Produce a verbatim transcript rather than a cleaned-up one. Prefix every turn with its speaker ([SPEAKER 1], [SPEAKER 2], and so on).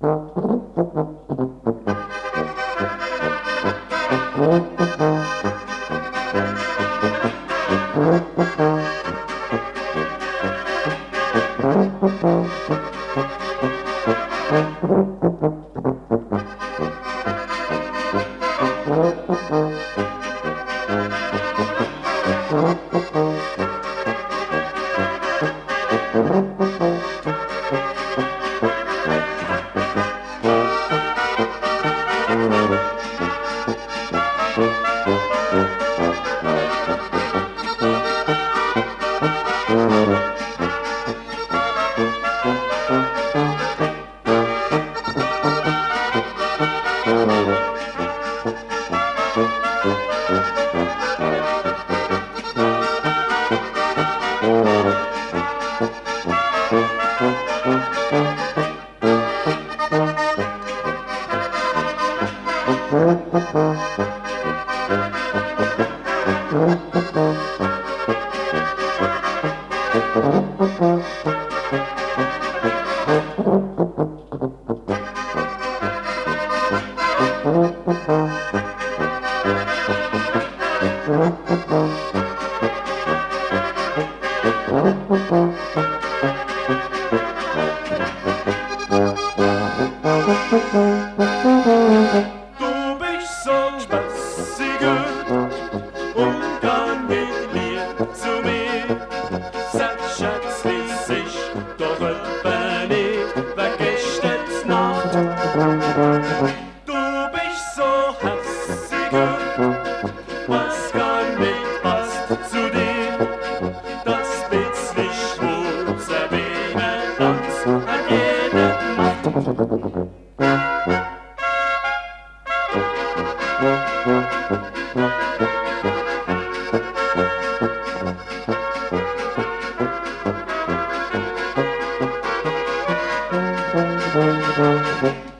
[SPEAKER 1] Du bist so spaßig und dann mit mir zu mir. Sag Schatz, lies ich doch öppe nicht, vergesst jetzt Nacht. Du bist so hässig, was gar nicht passt zu dir. Das bisschen Schmutz erwähnt uns an jeder Nacht.
[SPEAKER 2] Thank you.